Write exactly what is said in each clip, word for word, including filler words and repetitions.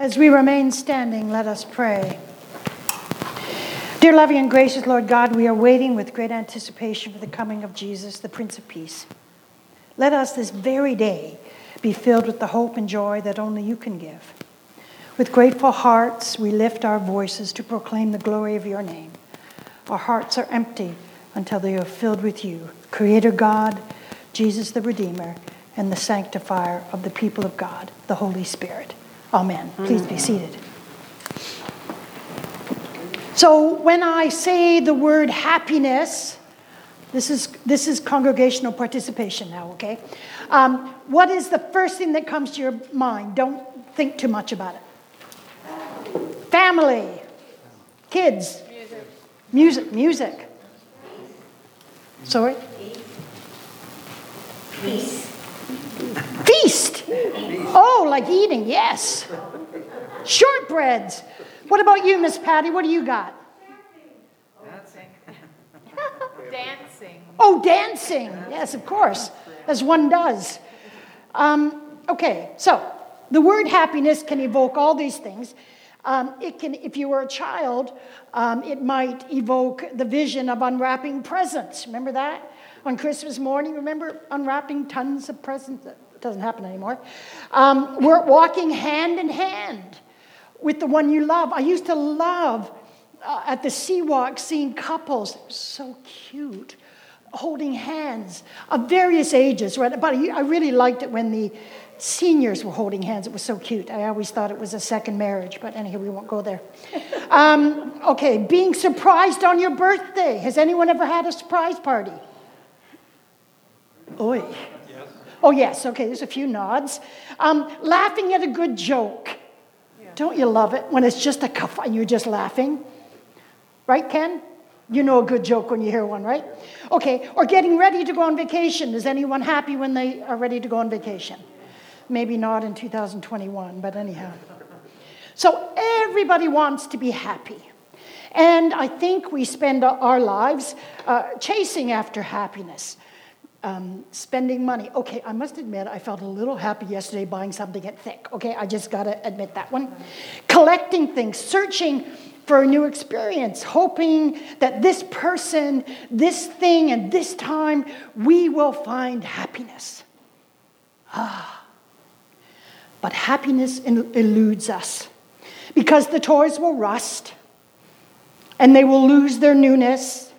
As we remain standing, let us pray. Dear loving and gracious Lord God, we are waiting with great anticipation for the coming of Jesus, the Prince of Peace. Let us this very day be filled with the hope and joy that only you can give. With grateful hearts, we lift our voices to proclaim the glory of your name. Our hearts are empty until they are filled with you, Creator God, Jesus the Redeemer, and the Sanctifier of the people of God, the Holy Spirit. Amen. Please be seated. So when I say the word happiness, this is this is congregational participation now, okay? Um, what is the first thing that comes to your mind? Don't think too much about it. Family, kids, music, music. music. Sorry? Feast. Feast. Oh, like eating, yes. Shortbreads. What about you, Miss Patty? What do you got? Dancing. Dancing. Oh, dancing. Yes, of course, as one does. Um, okay, so the word happiness can evoke all these things. Um, it can, if you were a child, um, it might evoke the vision of unwrapping presents. Remember that? On Christmas morning, remember unwrapping tons of presents? That doesn't happen anymore. Um, we're walking hand in hand with the one you love. I used to love uh, at the Sea Walk seeing couples, so cute, holding hands of various ages. Right? But I really liked it when the seniors were holding hands. It was so cute. I always thought it was a second marriage, but anyhow, we won't go there. Um, okay, being surprised on your birthday. Has anyone ever had a surprise party? Oy. Yes. Oh, yes. Okay, there's a few nods. Um, laughing at a good joke. Yeah. Don't you love it when it's just a cuff and you're just laughing? Right, Ken? You know a good joke when you hear one, right? Okay, or getting ready to go on vacation. Is anyone happy when they are ready to go on vacation? Maybe not in two thousand twenty-one, but anyhow. So everybody wants to be happy. And I think we spend our lives uh, chasing after happiness. Um, spending money. Okay, I must admit, I felt a little happy yesterday buying something at Thick. Okay, I just got to admit that one. Collecting things, searching for a new experience, hoping that this person, this thing, and this time, we will find happiness. Ah. But happiness eludes us because the toys will rust and they will lose their newness.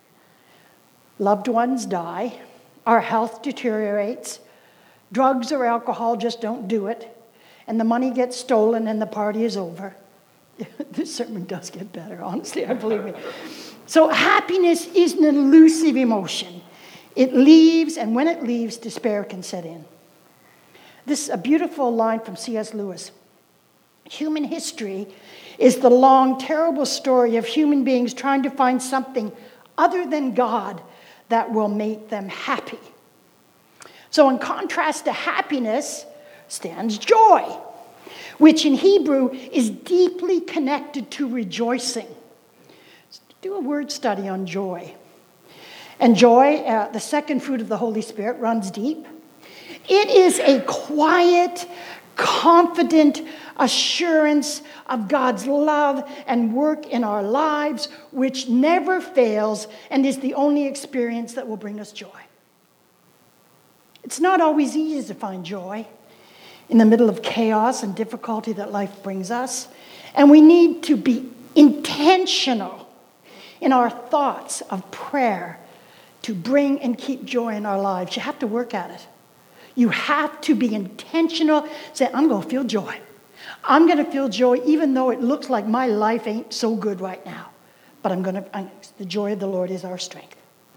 Loved ones die. Our health deteriorates. Drugs or alcohol just don't do it. And the money gets stolen and the party is over. This sermon does get better, honestly, I believe me. So happiness is an elusive emotion. It leaves, and when it leaves, despair can set in. This is a beautiful line from C S Lewis. Human history is the long, terrible story of human beings trying to find something other than God that will make them happy. So in contrast to happiness stands joy, which in Hebrew is deeply connected to rejoicing. Do a word study on joy. And joy, uh, the second fruit of the Holy Spirit, runs deep. It is a quiet, confident assurance of God's love and work in our lives, which never fails and is the only experience that will bring us joy. It's not always easy to find joy in the middle of chaos and difficulty that life brings us, and we need to be intentional in our thoughts of prayer to bring and keep joy in our lives. You have to work at it. You have to be intentional. Say, I'm going to feel joy. I'm going to feel joy even though it looks like my life ain't so good right now. But I'm going to, I'm, the joy of the Lord is our strength.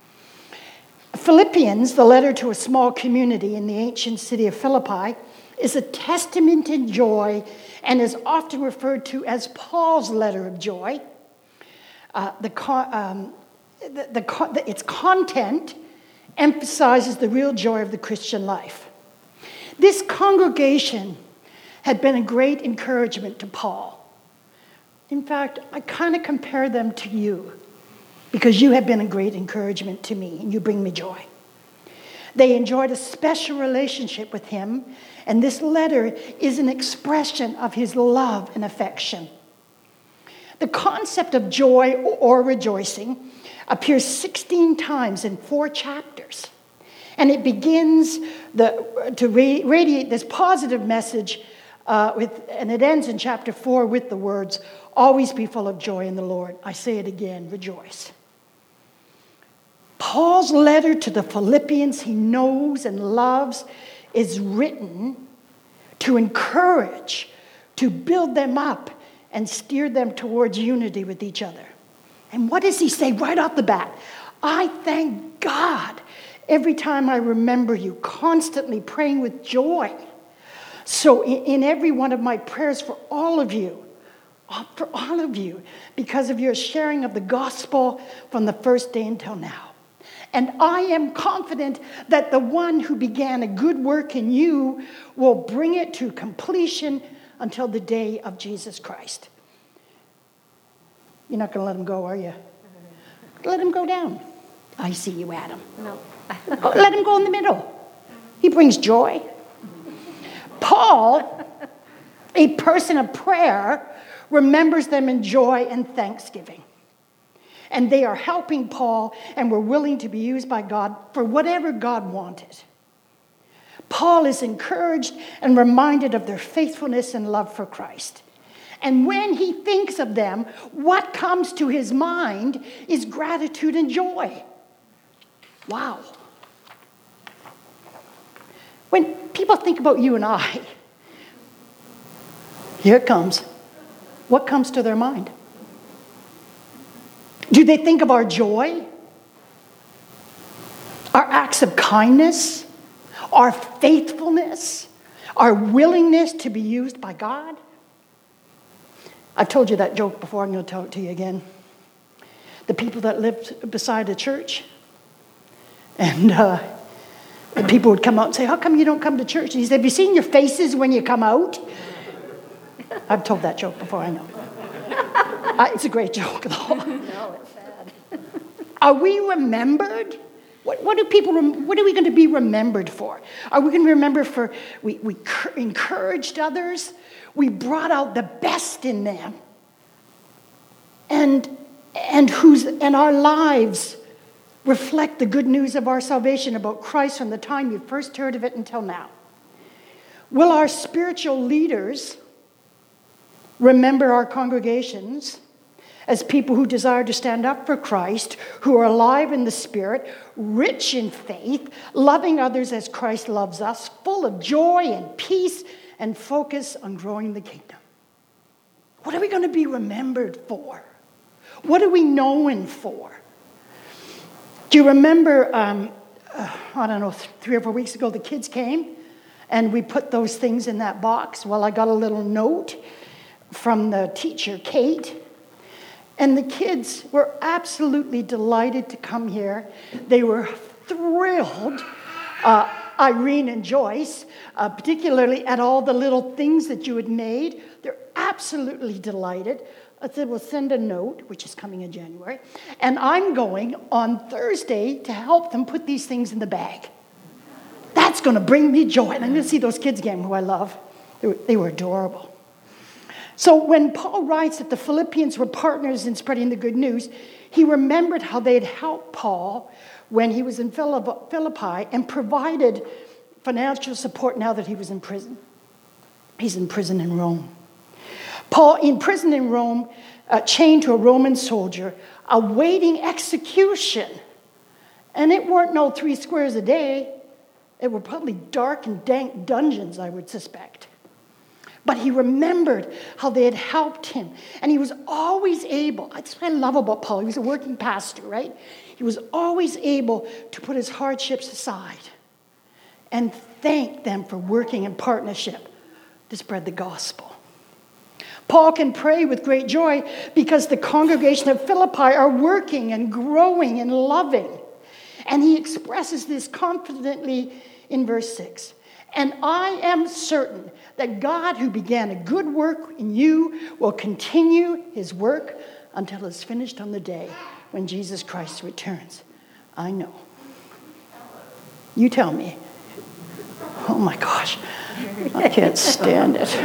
Philippians, the letter to a small community in the ancient city of Philippi, is a testament to joy and is often referred to as Paul's letter of joy. Uh, the, um, the, the, the, its content emphasizes the real joy of the Christian life. This congregation had been a great encouragement to Paul. In fact, I kind of compare them to you because you have been a great encouragement to me and you bring me joy. They enjoyed a special relationship with him, and this letter is an expression of his love and affection. The concept of joy or rejoicing appears sixteen times in four chapters, and it begins the, to radiate this positive message, uh, with, and it ends in chapter four with the words, "Always be full of joy in the Lord." I say it again, rejoice. Paul's letter to the Philippians he knows and loves is written to encourage, to build them up, and steer them towards unity with each other. And what does he say right off the bat? "I thank God every time I remember you, constantly praying with joy. So in, in every one of my prayers for all of you, for all of you, because of your sharing of the gospel from the first day until now. And I am confident that the one who began a good work in you will bring it to completion until the day of Jesus Christ." You're not going to let him go, are you? Let him go down. I see you, Adam. No. Let him go in the middle. He brings joy. Paul, a person of prayer, remembers them in joy and thanksgiving. And they are helping Paul and were willing to be used by God for whatever God wanted. Paul is encouraged and reminded of their faithfulness and love for Christ. And when he thinks of them, what comes to his mind is gratitude and joy. Wow. When people think about you and I, here it comes. What comes to their mind? Do they think of our joy? Our acts of kindness? Our faithfulness? Our willingness to be used by God? I've told you that joke before. I'm going to tell it to you again. The people that lived beside a church, and uh, the people would come out and say, "How come you don't come to church?" And he said, "Have you seen your faces when you come out?" I've told that joke before, I know. uh, it's a great joke, though. No, it's sad. Are we remembered? What, what do people? Rem- what are we going to be remembered for? Are we going to remember for we we cur- encouraged others? We brought out the best in them, and and whose and our lives reflect the good news of our salvation about Christ from the time you first heard of it until now. Will our spiritual leaders remember our congregations as people who desire to stand up for Christ, who are alive in the Spirit, rich in faith, loving others as Christ loves us, full of joy and peace, and focus on growing the kingdom? What are we going to be remembered for? What are we known for? Do you remember, um, uh, I don't know, th- three or four weeks ago, the kids came and we put those things in that box? Well, I got a little note from the teacher, Kate, and the kids were absolutely delighted to come here. They were thrilled. Uh, Irene and Joyce, uh, particularly at all the little things that you had made. They're absolutely delighted. I said, we'll send a note, which is coming in January, and I'm going on Thursday to help them put these things in the bag. That's going to bring me joy. And I'm going to see those kids again, who I love. They were, they were adorable. So when Paul writes that the Philippians were partners in spreading the good news, he remembered how they had helped Paul when he was in Philippi and provided financial support now that he was in prison. He's in prison in Rome. Paul, in prison in Rome, uh, chained to a Roman soldier, awaiting execution. And it weren't no three squares a day. It were probably dark and dank dungeons, I would suspect. But he remembered how they had helped him. And he was always able, that's what I love about Paul. He was a working pastor, right? He was always able to put his hardships aside and thank them for working in partnership to spread the gospel. Paul can pray with great joy because the congregation of Philippi are working and growing and loving. And he expresses this confidently in verse six. And I am certain that God, who began a good work in you, will continue his work until it's finished on the day when Jesus Christ returns. I know. You tell me. Oh my gosh. I can't stand it.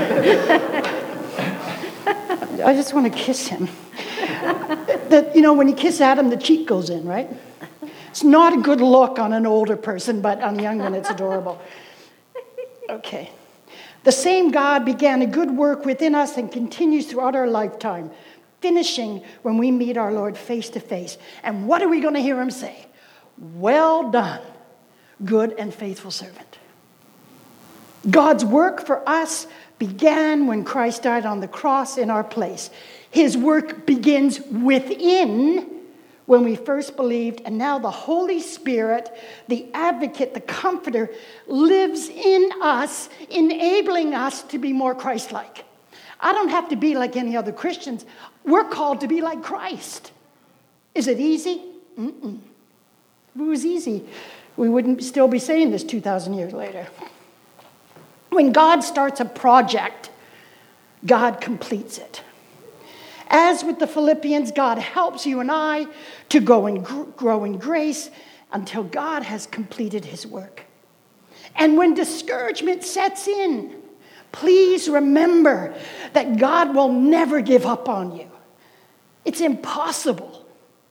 I just want to kiss him. That, you know, when you kiss Adam, the cheek goes in, right? It's not a good look on an older person, but on a young one, it's adorable. Okay. The same God began a good work within us and continues throughout our lifetime, finishing when we meet our Lord face to face. And what are we going to hear him say? Well done, good and faithful servant. God's work for us began when Christ died on the cross in our place. His work begins within when we first believed, and now the Holy Spirit, the advocate, the comforter, lives in us, enabling us to be more Christ-like. I don't have to be like any other Christians. We're called to be like Christ. Is it easy? Mm-mm. If it was easy, we wouldn't still be saying this two thousand years later. When God starts a project, God completes it. As with the Philippians, God helps you and I to go and grow in grace until God has completed his work. And when discouragement sets in, please remember that God will never give up on you. It's impossible.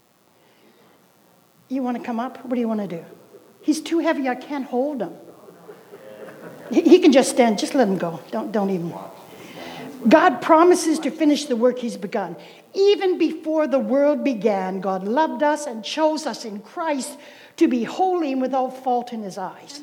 You want to come up? What do you want to do? He's too heavy. I can't hold him. He can just stand. Just let him go. Don't, don't even. God promises to finish the work he's begun. Even before the world began, God loved us and chose us in Christ to be holy and without fault in his eyes.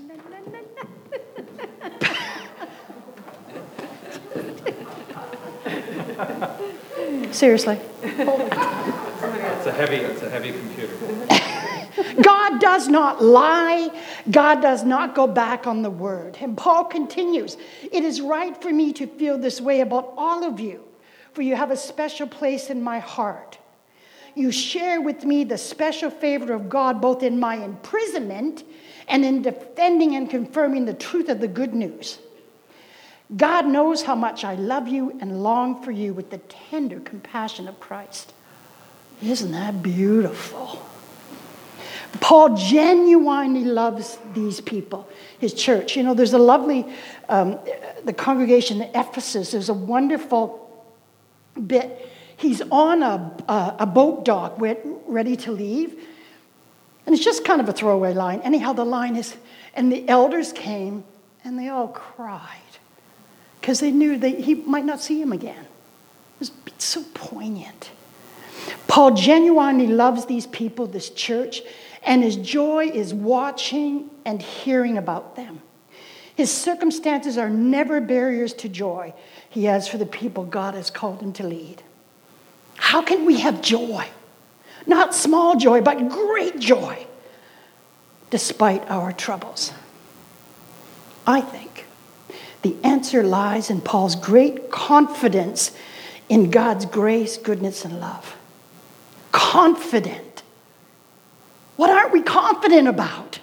Seriously. It's a heavy, it's a heavy computer. God does not lie. God does not go back on the word. And Paul continues, it is right for me to feel this way about all of you, for you have a special place in my heart. You share with me the special favor of God, both in my imprisonment and in defending and confirming the truth of the good news. God knows how much I love you and long for you with the tender compassion of Christ. Isn't that beautiful? Paul genuinely loves these people, his church. You know, there's a lovely, um, the congregation in Ephesus, there's a wonderful bit. He's on a, a, a boat dock ready to leave. And it's just kind of a throwaway line. Anyhow, the line is, and the elders came and they all cried because they knew that he might not see him again. It was so poignant. Paul genuinely loves these people, this church, and his joy is watching and hearing about them. His circumstances are never barriers to joy he has for the people God has called him to lead. How can we have joy? Not small joy, but great joy, despite our troubles. I think the answer lies in Paul's great confidence in God's grace, goodness, and love. Confident. What aren't we confident about?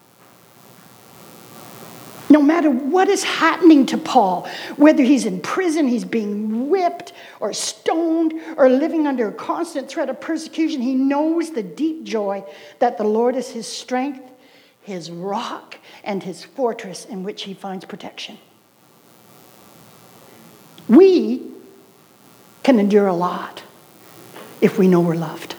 No matter what is happening to Paul, whether he's in prison, he's being whipped or stoned or living under a constant threat of persecution, he knows the deep joy that the Lord is his strength, his rock, and his fortress in which he finds protection. We can endure a lot if we know we're loved.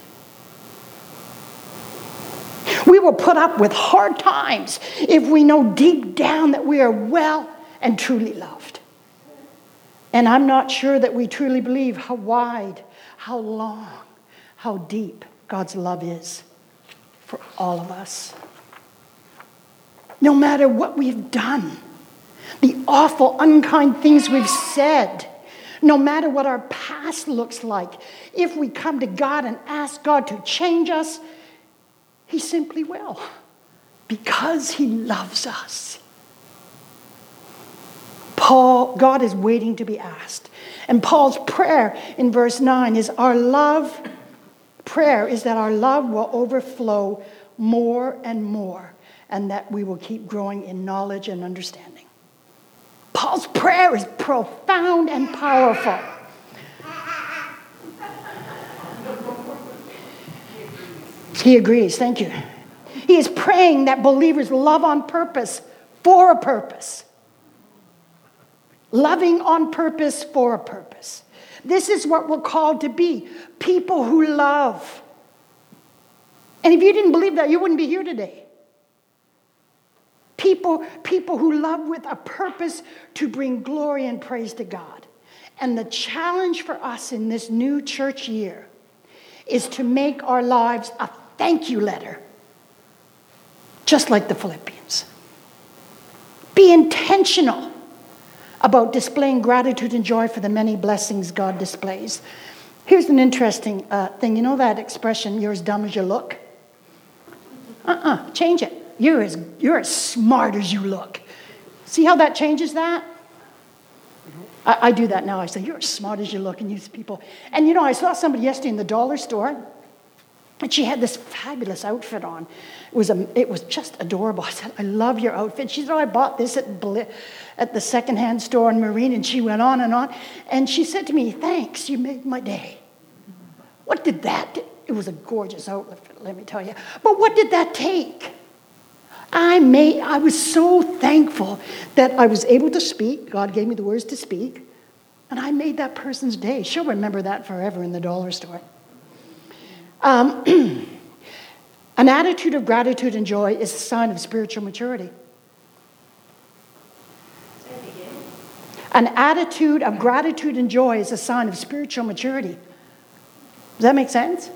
We will put up with hard times if we know deep down that we are well and truly loved. And I'm not sure that we truly believe how wide, how long, how deep God's love is for all of us. No matter what we've done, the awful, unkind things we've said, no matter what our past looks like, if we come to God and ask God to change us, he simply will, because he loves us. Paul, God is waiting to be asked. And Paul's prayer in verse nine is our love, prayer is that our love will overflow more and more, and that we will keep growing in knowledge and understanding. Paul's prayer is profound and powerful. He agrees, thank you. He is praying that believers love on purpose for a purpose. Loving on purpose for a purpose. This is what we're called to be. People who love. And if you didn't believe that, you wouldn't be here today. People, people who love with a purpose to bring glory and praise to God. And the challenge for us in this new church year is to make our lives a thank you letter. Just like the Philippians. Be intentional about displaying gratitude and joy for the many blessings God displays. Here's an interesting uh, thing. You know that expression, you're as dumb as you look? Uh-uh, change it. You're as, you're as smart as you look. See how that changes that? I, I do that now. I say, you're as smart as you look, and use people. And you know, I saw somebody yesterday in the dollar store, and she had this fabulous outfit on. It was, a, it was just adorable. I said, I love your outfit. She said, oh, I bought this at, at the secondhand store in Marine. And she went on and on. And she said to me, thanks, you made my day. What did that do? It was a gorgeous outfit, let me tell you. But what did that take? I made, I was so thankful that I was able to speak. God gave me the words to speak. And I made that person's day. She'll remember that forever in the dollar store. Um, an attitude of gratitude and joy is a sign of spiritual maturity. An attitude of gratitude and joy is a sign of spiritual maturity. Does that make sense?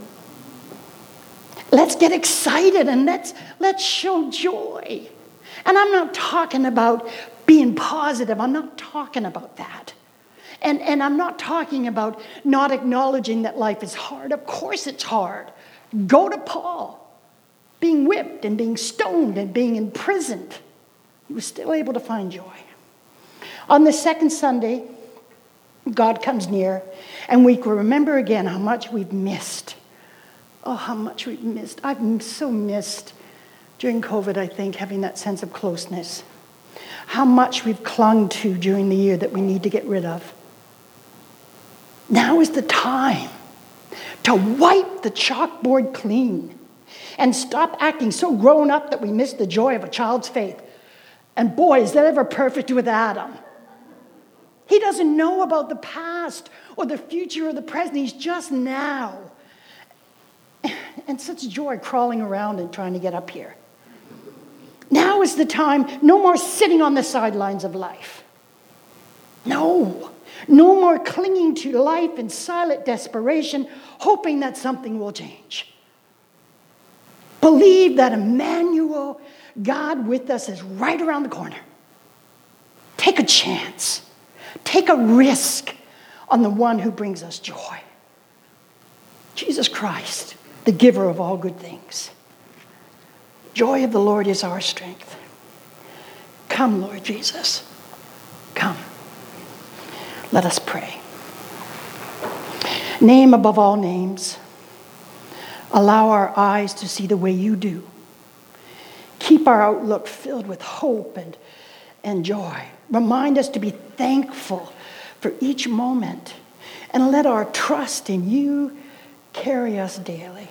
Let's get excited and let's, let's show joy. And I'm not talking about being positive. I'm not talking about that. And, and I'm not talking about not acknowledging that life is hard. Of course it's hard. Go to Paul. Being whipped and being stoned and being imprisoned. He was still able to find joy. On the second Sunday, God comes near and we can remember again how much we've missed. Oh, how much we've missed. I've so missed during COVID, I think, having that sense of closeness. How much we've clung to during the year that we need to get rid of. Now is the time to wipe the chalkboard clean and stop acting so grown up that we miss the joy of a child's faith. And boy, is that ever perfect with Adam. He doesn't know about the past or the future or the present. He's just now. And such joy crawling around and trying to get up here. Now is the time, no more sitting on the sidelines of life. No. No more clinging to life in silent desperation, hoping that something will change. Believe that Emmanuel, God with us, is right around the corner. Take a chance. Take a risk on the one who brings us joy. Jesus Christ, the giver of all good things. Joy of the Lord is our strength. Come, Lord Jesus. Come. Let us pray. Name above all names. Allow our eyes to see the way you do. Keep our outlook filled with hope and, and joy. Remind us to be thankful for each moment. And let our trust in you carry us daily.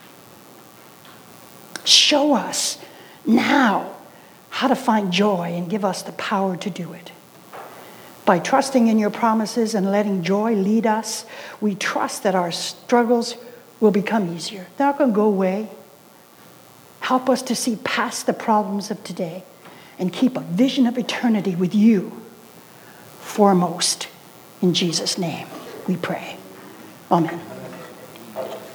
Show us now how to find joy and give us the power to do it. By trusting in your promises and letting joy lead us, we trust that our struggles will become easier. They're not going to go away. Help us to see past the problems of today and keep a vision of eternity with you foremost. In Jesus' name we pray. Amen.